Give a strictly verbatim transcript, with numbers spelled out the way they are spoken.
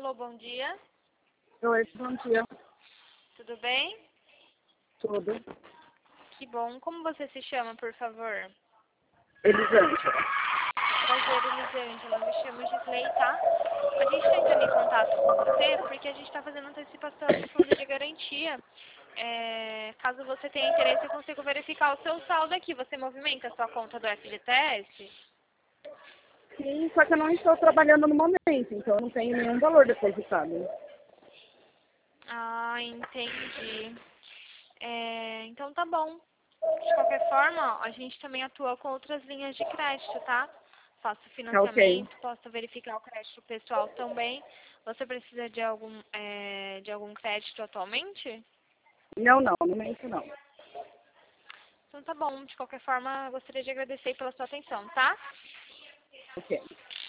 Alô, bom dia. Oi, bom dia. Tudo bem? Tudo. Que bom. Como você se chama, por favor? Elisângela. Prazer, Elisângela. Me chamo Gisley, tá? A gente está entrando em contato com você porque a gente está fazendo antecipação do fundo de garantia. É, caso você tenha interesse, eu consigo verificar o seu saldo aqui. Você movimenta a sua conta do F G T S? Sim, só que eu não estou trabalhando no momento, então eu não tenho nenhum valor depositado. Ah, entendi. É, então tá bom. De qualquer forma, ó, a gente também atua com outras linhas de crédito, tá? Faço Tá ok. financiamento, posso verificar o crédito pessoal também. Você precisa de algum, é, de algum crédito atualmente? Não, não, no momento não. Então tá bom. De qualquer forma, gostaria de agradecer pela sua atenção, tá? Ok.